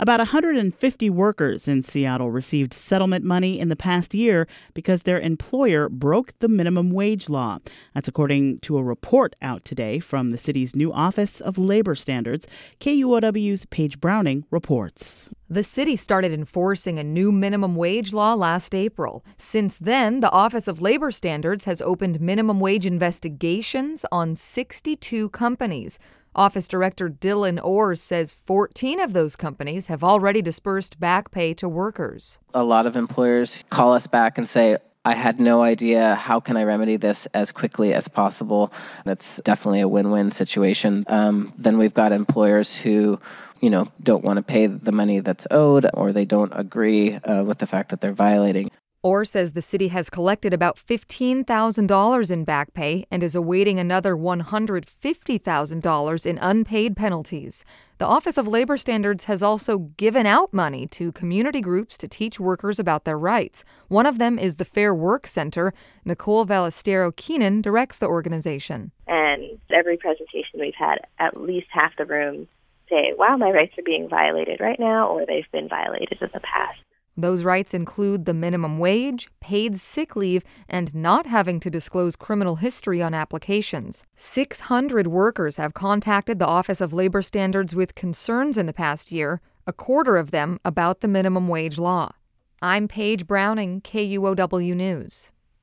About 150 workers in Seattle received settlement money in the past year because their employer broke the minimum wage law. That's according to a report out today from the city's new Office of Labor Standards. KUOW's Paige Browning reports. The city started enforcing a new minimum wage law last April. Since then, the Office of Labor Standards has opened minimum wage investigations on 62 companies. Office Director Dylan Orr says 14 of those companies have already dispersed back pay to workers. A lot of employers call us back and say, I had no idea. How can I remedy this as quickly as possible? That's definitely a win-win situation. Then we've got employers who, don't want to pay the money that's owed, or they don't agree with the fact that they're violating. Orr says the city has collected about $15,000 in back pay and is awaiting another $150,000 in unpaid penalties. The Office of Labor Standards has also given out money to community groups to teach workers about their rights. One of them is the Fair Work Center. Nicole Valestero-Keenan directs the organization. And every presentation we've had, at least half the room say, wow, my rights are being violated right now, or they've been violated in the past. Those rights include the minimum wage, paid sick leave, and not having to disclose criminal history on applications. 600 workers have contacted the Office of Labor Standards with concerns in the past year, a quarter of them about the minimum wage law. I'm Paige Browning, KUOW News.